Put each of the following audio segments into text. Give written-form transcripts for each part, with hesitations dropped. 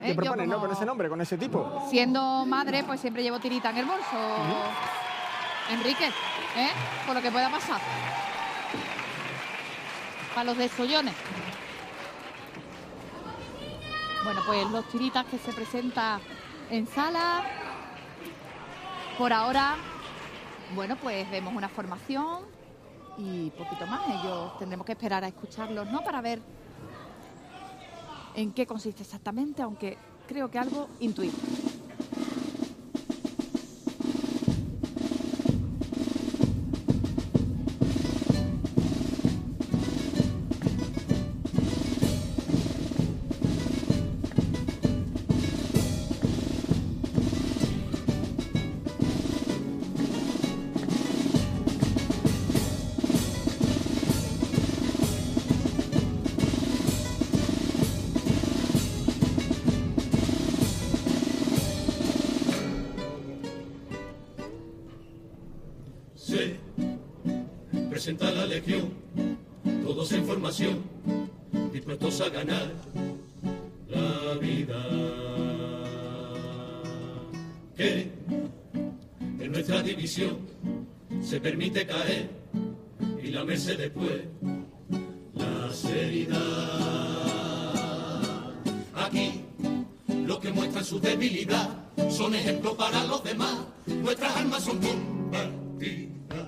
¿Qué propones, no? Con ese nombre, con ese tipo. Siendo madre, pues siempre llevo tirita en el bolso. Enrique, por lo que pueda pasar. Para los desollones. Bueno, pues los tiritas que se presentan en sala. Por ahora, bueno, pues vemos una formación y poquito más. Ellos tendremos que esperar a escucharlos, ¿no? Para ver en qué consiste exactamente, aunque creo que algo intuimos. Presenta la legión, todos en formación, dispuestos a ganar la vida. Que en nuestra división se permite caer y lamerse después las heridas. Aquí los que muestran su debilidad son ejemplo para los demás. Nuestras armas son compartidas.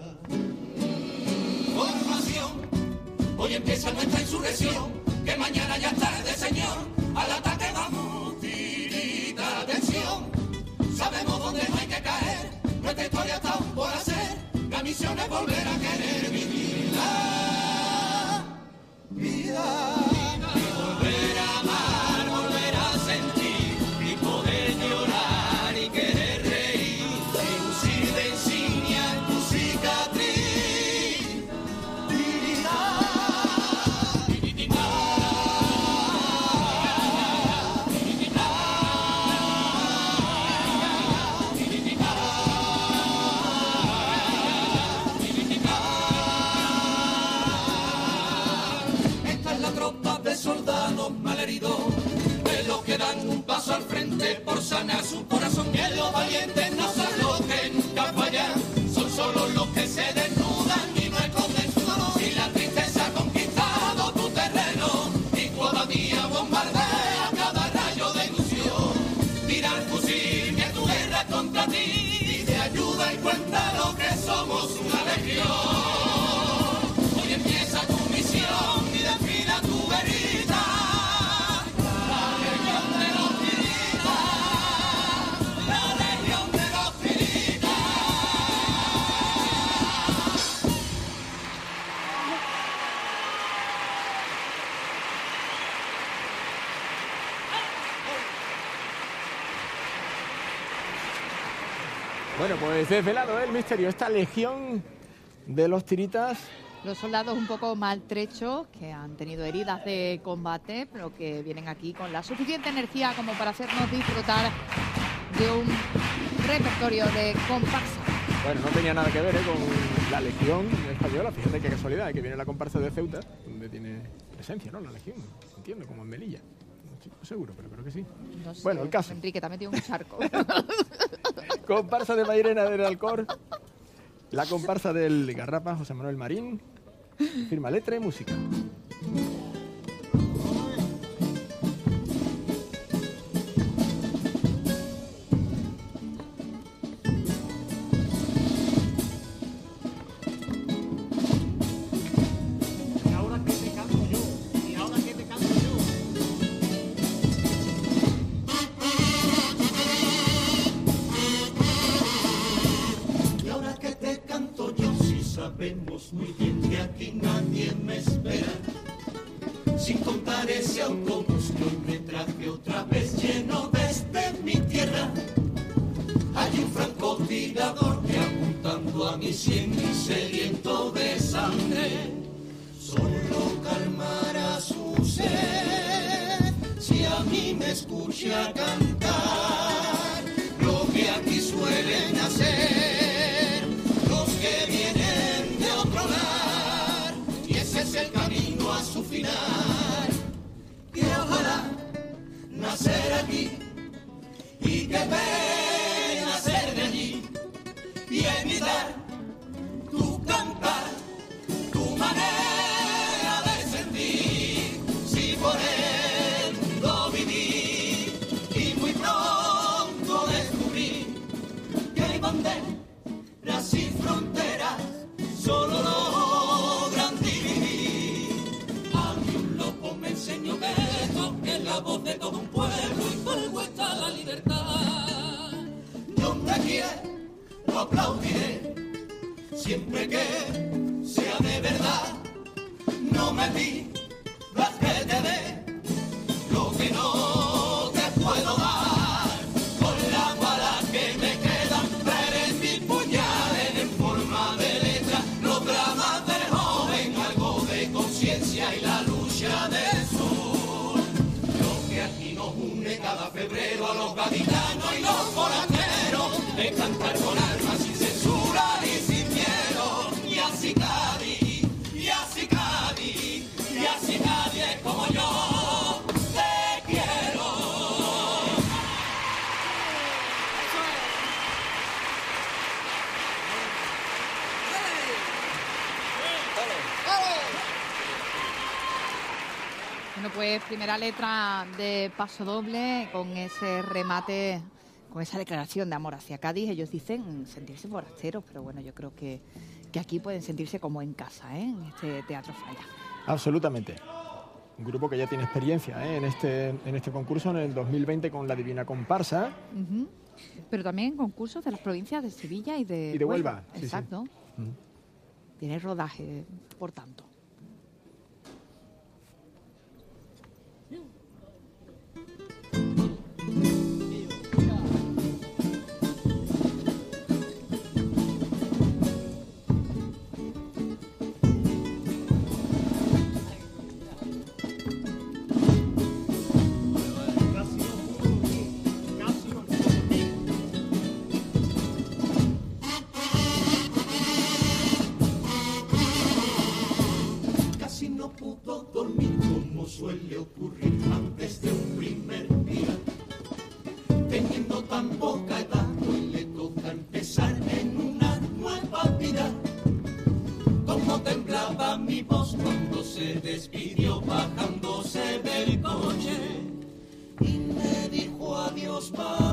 Hoy empieza nuestra insurrección, que mañana ya es tarde, señor. Al ataque vamos, tirita, atención. Sabemos dónde no hay que caer, nuestra historia está aún por hacer. La misión es volver a querer vivir la vida. Y volver a amar, volver a sentir, y poder llorar y querer reír. Y lucir de insignia en tu cicatriz. Soldados malheridos, de los que dan un paso al frente por sanar su corazón. Que los valientes no son los que nunca fallan, son solo los que se desnudan y no esconden su dolor. Si la tristeza ha conquistado tu terreno y todavía bombardea cada rayo de ilusión, tira el fusil que tu guerra es contra ti y te ayuda y cuenta lo que somos, una legión. Hoy empieza tu misión y desfila tu herida. Bueno, pues desvelado el misterio, esta legión de los tiritas. Los soldados un poco maltrechos, que han tenido heridas de combate, pero que vienen aquí con la suficiente energía como para hacernos disfrutar de un repertorio de comparsa. Bueno, no tenía nada que ver con la legión española. Fíjate qué casualidad, que viene la comparsa de Ceuta, donde tiene presencia, ¿no? La legión, entiendo, como en Melilla. No estoy seguro, pero creo que sí. No sé, bueno, el caso. Enrique, te ha metido un charco. Comparsa de Mairena del Alcor. La comparsa del Garrapa, José Manuel Marín. Firma letra y música. Sabemos muy bien que aquí nadie me espera, sin contar ese autobús que hoy me traje otra vez lleno desde mi tierra. Hay un francotirador que apuntando a mi sien y sediento de sangre, solo calmará su sed si a mí me escucha cantar lo que aquí suelen hacer los que vienen de otro lar, y ese es el camino a su final, que ojalá nacer aquí y qué pena ser de allí y evitar tu cantar, tu manera de sentir, si por el mundo viví y muy pronto descubrí que hay banderas y fronteras solo logran dividir. A mí un loco me enseñó que esto es la voz de todo un pueblo y fuego está la libertad. Donde quiera lo aplaudiré, siempre que sea de verdad. No me pidas que te dé lo que no te puedo dar. Con las balas que me quedan, traeré mis puñales en forma de letra. Los dramas del joven, algo de conciencia y la lucha del sur. Lo que aquí nos une cada febrero a los gaditanos y los forasteros es cantar con alma sin censura y sin miedo. Y así Cádiz, y así Cádiz, y así nadie es como yo te quiero. Bueno, pues primera letra de Paso Doble con ese remate, con esa declaración de amor hacia Cádiz. Ellos dicen sentirse forasteros, pero bueno, yo creo que aquí pueden sentirse como en casa, ¿eh? En este Teatro Falla. Absolutamente. Un grupo que ya tiene experiencia, ¿eh? en este concurso en el 2020 con La Divina Comparsa. Uh-huh. Pero también en concursos de las provincias de Sevilla y de Huelva. Sí, exacto. sí. Tiene rodaje, por tanto. Casi no pudo dormir como suele ocurrir antes de un primer día. Teniendo tan poca edad, hoy le toca empezar en una nueva vida. Como temblaba mi voz cuando se despidió bajándose del coche. Y me dijo adiós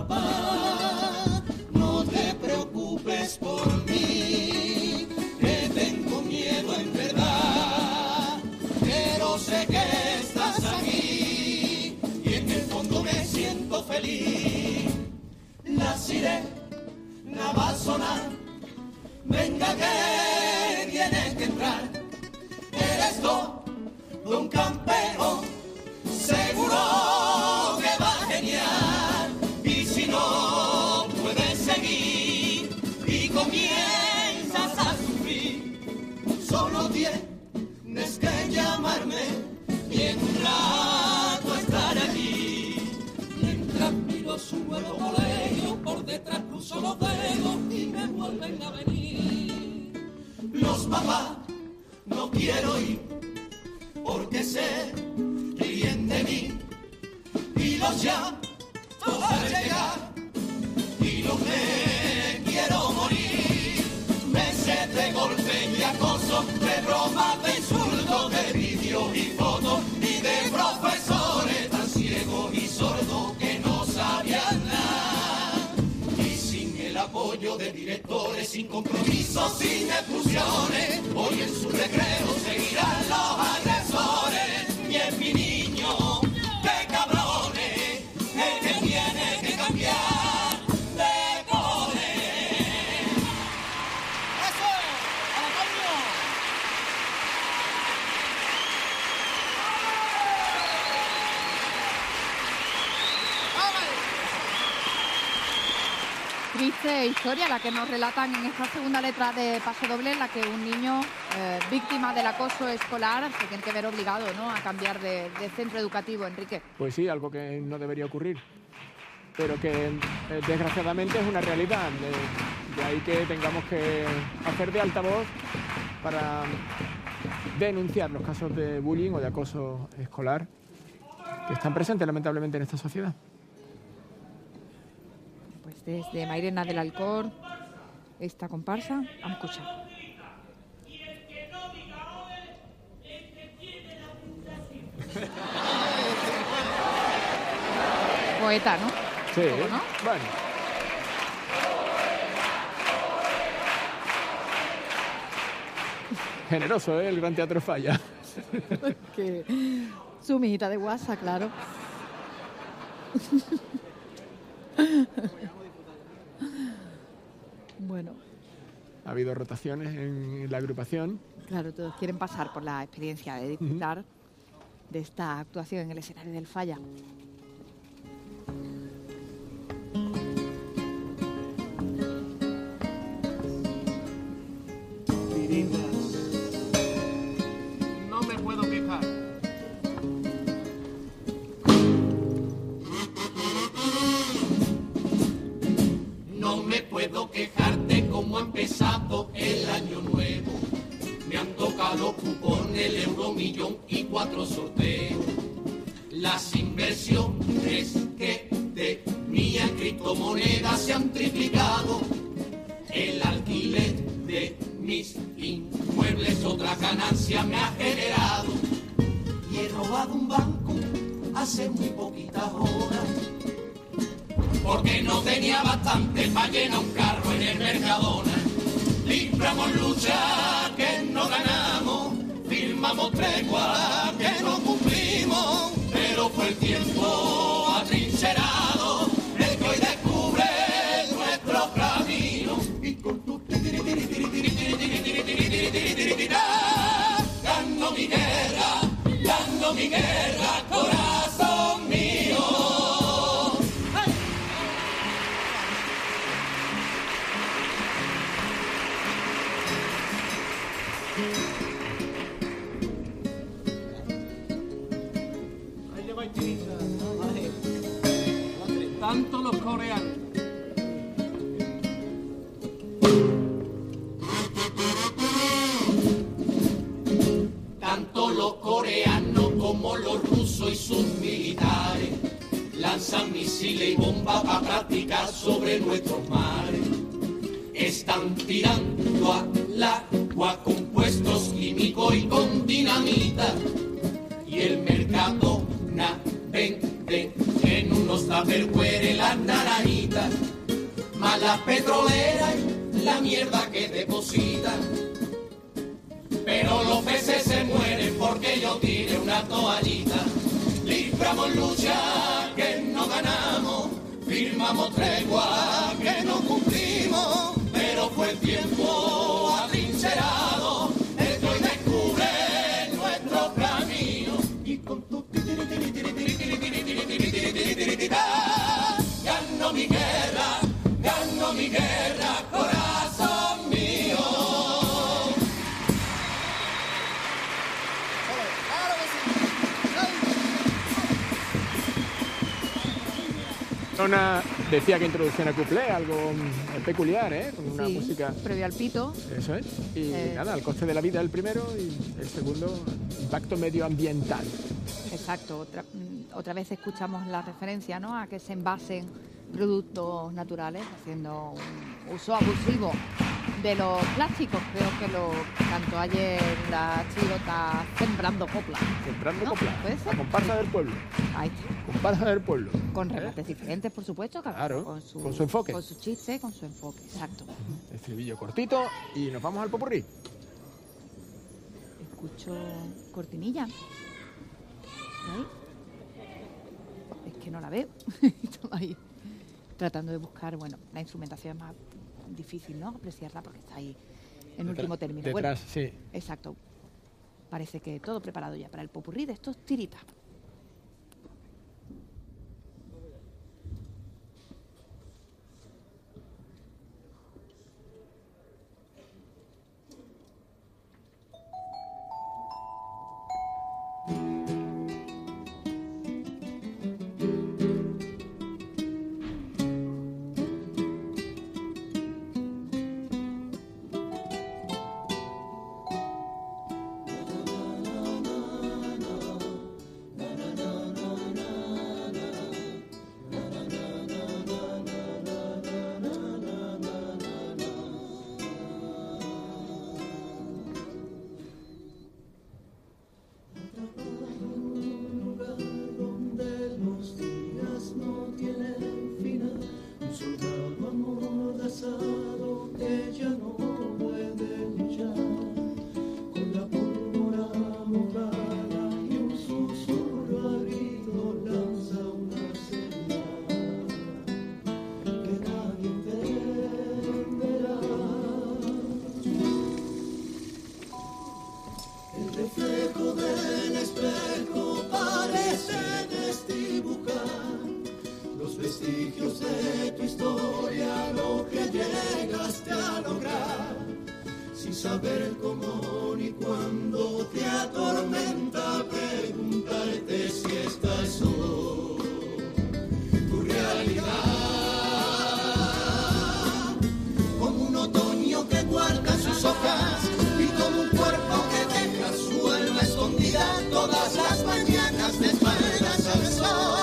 papá, no te preocupes por mí, que tengo miedo en verdad, pero sé que estás aquí y en el fondo me siento feliz. La sirena va a sonar, venga que tienes que entrar, eres todo un campeón, seguro que va genial. Y si no puedes seguir y comienzas a sufrir, solo tienes que llamarme y en un rato estar allí. Mientras miro su nuevo colegio, por detrás cruzo los dedos y me vuelven a venir. Los papás no quiero ir porque se ríen de mí y los llantos al llegar y lo que quiero morir. Meses de golpe y acoso, de bromas, de insultos, de vídeos y fotos y de profesores tan ciegos y sordos que no sabían nada. Y sin el apoyo de directores, sin compromiso, sin expulsiones, hoy en su recreo seguirán los agresores. Y es mi niño, qué cabrones, el que tiene que cambiar de colores. ¡Eso! ¡Antonio! Triste historia la que nos relatan en esta segunda letra de Paso Doble, en la que un niño víctima del acoso escolar se tiene que ver obligado, ¿no?, a cambiar de centro educativo, Enrique. Pues sí, algo que no debería ocurrir, pero que desgraciadamente es una realidad. De ahí que tengamos que hacer de altavoz para denunciar los casos de bullying o de acoso escolar que están presentes lamentablemente en esta sociedad. desde Mairena del Alcor, esta comparsa. Vamos a escuchar. Poeta, ¿no? Sí, ¿Cómo no? bueno. Generoso, ¿eh? El Gran Teatro Falla. Que su mijita de guasa, claro. Bueno, Ha habido rotaciones en la agrupación. claro, todos quieren pasar por la experiencia de disfrutar de esta actuación en el escenario del Falla. No me puedo quejar. No me puedo quejar de cómo ha empezado el año nuevo. Me han tocado cupones, el euromillón y 4 sorteos. Las inversiones que tenía en criptomonedas se han triplicado. El alquiler de mis inmuebles otra ganancia me ha generado. Y he robado un banco hace muy poquitas horas, porque no tenía bastante para llenar un carro en el Mercadona. Libramos lucha que no ganamos, firmamos tregua que no cumplimos, pero fue el tiempo atrincherado el que hoy descubre nuestro camino. Y con tu ganó mi guerra, corazón mío. Ahí le va Chinita. Tanto los coreanos. Tanto los coreanos como los rusos y sus militares lanzan misiles y bombas para practicar sobre nuestros mares. Están tirando al agua compuestos químicos y con dinamita. Y el Mercadona vende en unos tupperware las naranjitas. Más las petroleras y la mierda que depositan. Pero los peces se mueren porque yo tire una toallita. Libramos lucha que no ganamos, firmamos tregua que no cumplimos, pero fue el tiempo atrincherado el que hoy descubre nuestro camino. Y con tu ganó mi guerra, corazón mío. Decía que introducción a cuplé, algo peculiar, ¿eh? Con una Sí, música. previo al pito. Eso es. Y nada, el coste de la vida el primero y el segundo, impacto medioambiental. Exacto, otra vez escuchamos la referencia, ¿no?, a que se envasen productos naturales, haciendo un uso abusivo de los plásticos. Creo que lo cantó ayer la chirota Sembrando Copla. Sembrando ¿No? copla. ¿Puede ser? La comparsa del pueblo. Ahí está. Comparsa del pueblo. Con remates diferentes, por supuesto, cada Claro, uno con su enfoque. Con su chiste, con su enfoque, exacto. Estribillo cortito y nos vamos al popurrí. Escucho cortinilla. ¿Ahí? Es que no la veo. Estaba ahí tratando de buscar, bueno, la instrumentación es más difícil, ¿no?, apreciarla porque está ahí en último término. Detrás, Bueno, sí. exacto. Parece que todo preparado ya para el popurrí de estos tiritas. vestigios de tu historia, lo que llegaste a lograr, sin saber cómo ni cuándo te atormenta preguntarte si esta es hoy tu realidad. Como un otoño que guarda sus hojas y como un cuerpo que deja su alma escondida todas las mañanas de espaldas al sol.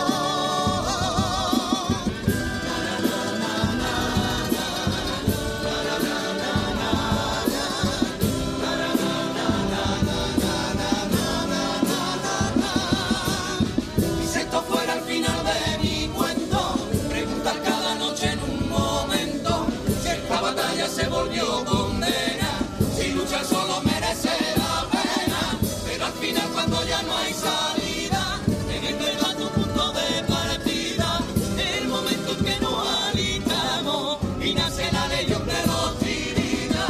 Se volvió condena, si luchar solo merece la pena, pero al final cuando ya no hay salida, en el verdad tu punto de partida, el momento en que nos alistamos y nace la leyenda de los tiritas.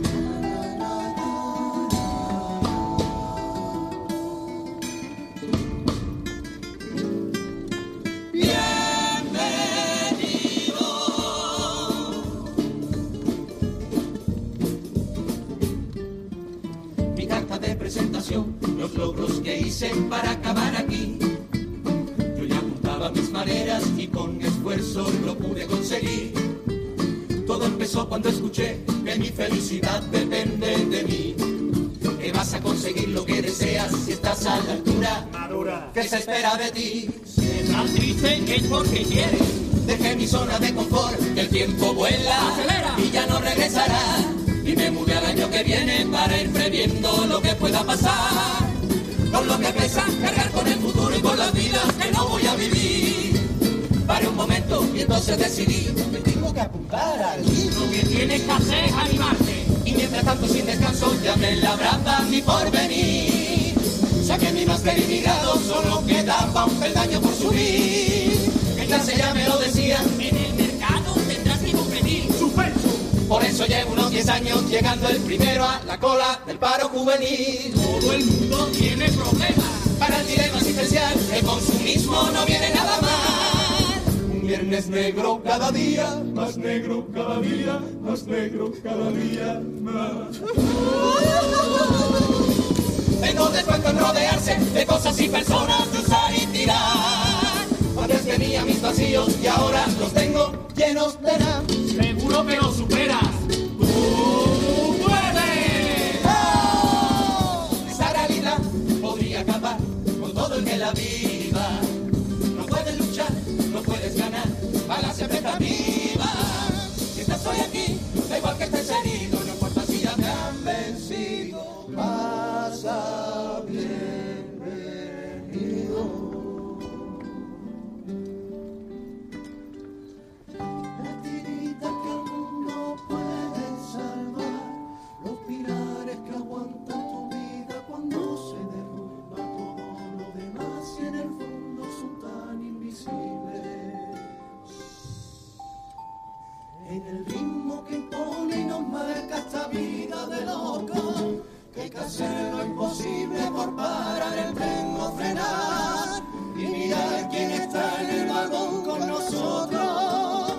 Los logros que hice para acabar aquí, yo ya apuntaba mis maneras y con esfuerzo lo pude conseguir. Todo empezó cuando escuché que mi felicidad depende de mí, que vas a conseguir lo que deseas si estás a la altura. Madura. ¿Qué se espera de ti? Si estás triste es porque quieres. Dejé mi zona de confort, que el tiempo vuela, acelera y ya no regresará. Y me mudé al año que viene para ir previendo lo que pueda pasar. Con lo que pesa, cargar con el futuro y con las vidas que no voy a vivir. Paré un momento y entonces decidí, me tengo que apuntar al libro. Lo que tienes que hacer es animarte. Y mientras tanto sin descanso ya me labraba mi porvenir. Saqué mi máster y mi grado, solo quedaba un peldaño por subir. En clase ya me lo decían, en el mercado tendrás que competir. ¡Suspenso! Por eso llevo unos 10 años llegando el primero a la cola del paro juvenil. Todo el mundo tiene problemas. Para el dilema existencial, el consumismo no viene nada mal. Un viernes negro cada día, más negro cada día, más negro cada día más. Tengo descuento en rodearse de cosas y personas de usar y tirar. Antes tenía mis vacíos y ahora los tengo llenos de nada. Seguro que lo superas. ¡Tú puedes! ¡Oh! Esa realidad podría acabar con todo el que la viva. No puedes luchar, no puedes ganar, balas siempre están vivas. Si estás hoy aquí, da igual que estés herido, no importa si ya te han vencido. Pasa bienvenido. En el ritmo que impone y nos marca esta vida de loco, que hay que hacer lo imposible por parar el tren o frenar y mirar quién está en el vagón con nosotros.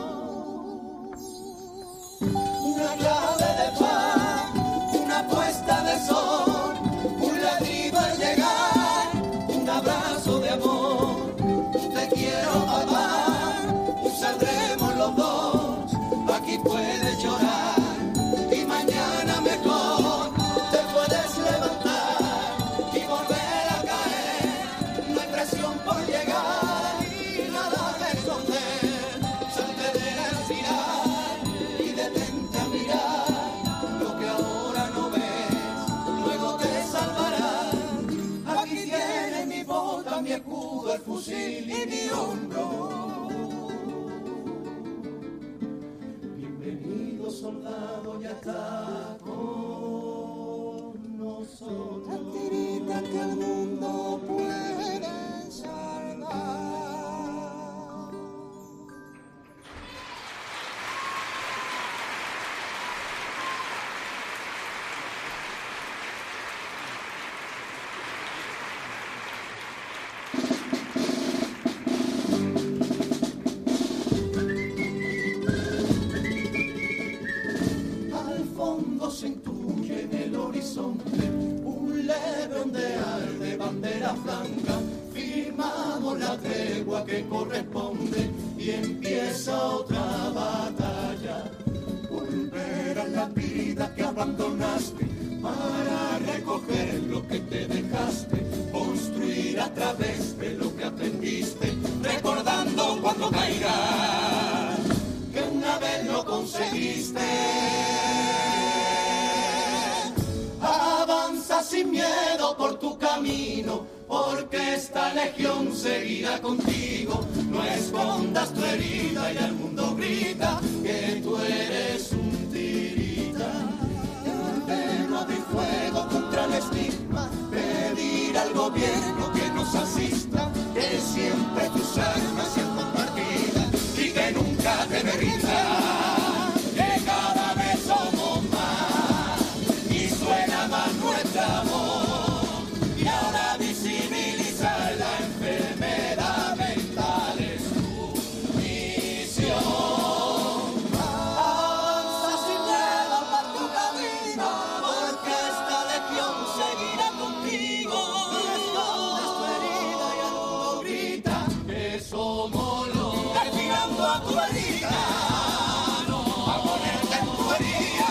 Una clave de paz, una puesta de sol, un ladrido al llegar, un abrazo de amor. Te quiero amar, saldremos los dos. Aquí puedes llorar y mañana mejor te puedes levantar y volver a caer. No hay presión por llegar y nada de esconder. Salte de respirar y detente a mirar lo que ahora no ves. Luego te salvarán. Aquí tienes mi bota, mi escudo, el fusil y mi hombro. Soldado ya está con nosotros. La tirita que el mundo puede salvar. bandera blanca, firmamos la tregua que corresponde y empieza otra batalla. Volverás la vida que abandonaste para recoger lo que te dejaste, construir a través de lo que aprendiste, recordando cuando caigas que una vez lo conseguiste. Avanza sin miedo por tu camino, porque esta legión seguirá contigo. No escondas tu herida y al mundo grita que tú eres un tirita. No abrir fuego contra el estigma, pedir al gobierno que nos asista, que siempre tus armas sean compartidas y que nunca te derritas, que cada vez somos más y suena más nuestra voz. Y ahora visibilizar la enfermedad mental es tu misión. Avanza sin miedo por tu camino, porque esta legión seguirá contigo. No escondas tu herida y al mundo grita que somos los destinando a tu herida, a ponerte en tu herida.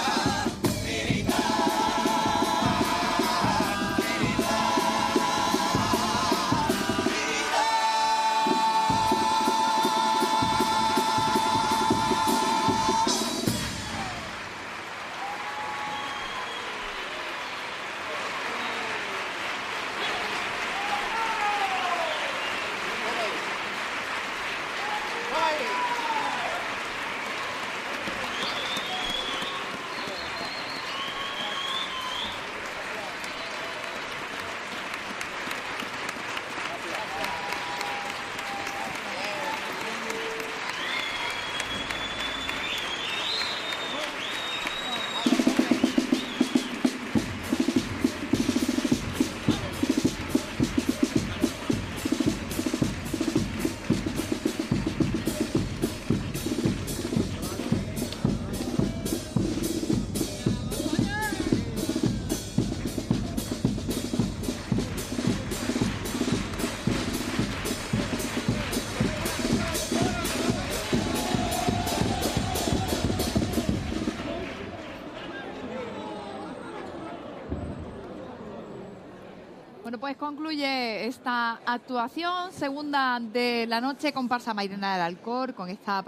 Bueno, pues concluye esta actuación, segunda de la noche, comparsa Mairena del Alcor, con esta